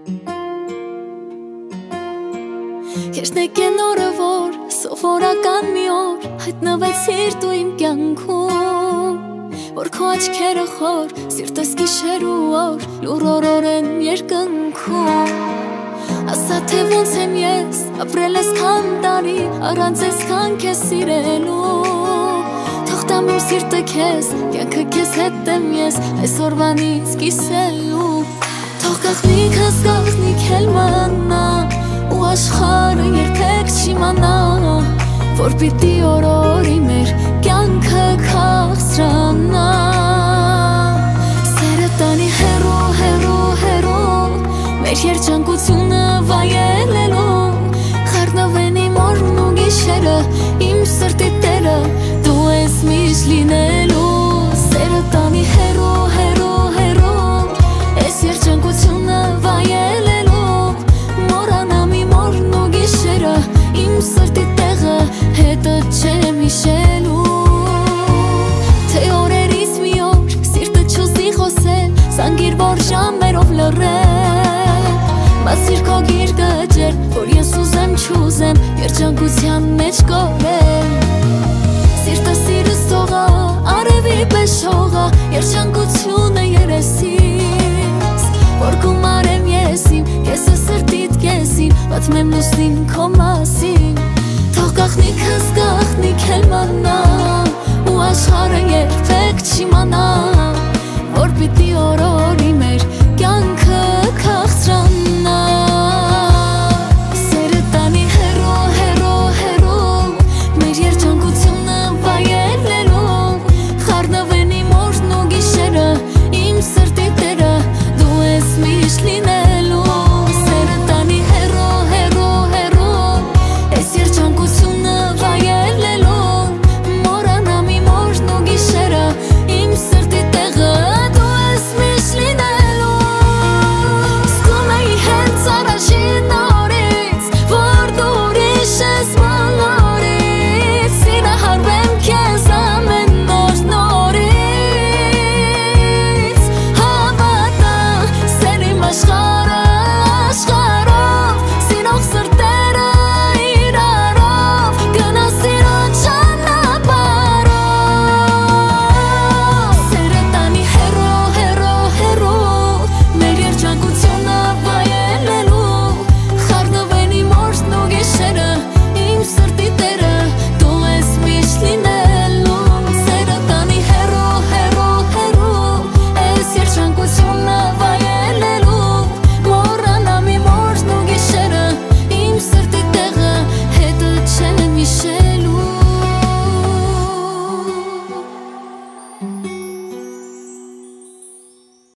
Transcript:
Կերտնեկեն օրը, որ սովորական մի օր հայտնվեցիր դու իմ կյանքում, որ քո աչքերը խոր, սիրտս գիշեր ու օր, լուրոր են երկնքում։ Ասա թե ոնց եմ ես ապրել այսքան տարի, առանց այսքան քեզ սիրելու։ Թող տամ իմ սիրտը քեզ, կյանքը քեզ հետ եմ ես, այսօրվանից կիսելու։ Թող գաղտնիքս գաղտնիք էլ մնա, ու աշխարհը երբեք չիմանա, որ պիտի օր-օրի մեր կյանքը քաղցրանա։ Սերը տանի հեռու, հեռու, հեռու, մեր երջանկությունը վայելելու, խառնվեն իմ օրն ու գիշերը, իմ սրտի տերը, դու ես միշտ լինելու։ Սերը տանի հեռու, հեռու, հեռու, այս երջանկությունը վայելելու, մոռանամ իմ օրն ու գիշերը, իմ սրտի տեղը հետը չեմ հիշելու։ Թե օրերից մի օր սիրտը չուզի խոսել, զանգիր որ ժամերով լռել, բացիր քո գիրկը ջեր, որ ես ուզեմ չուզեմ երջանկության մեջ կորել։ Սիրտը սիրս թողա, արևի պես շողա, երջանկությունը երեսից, որ գումա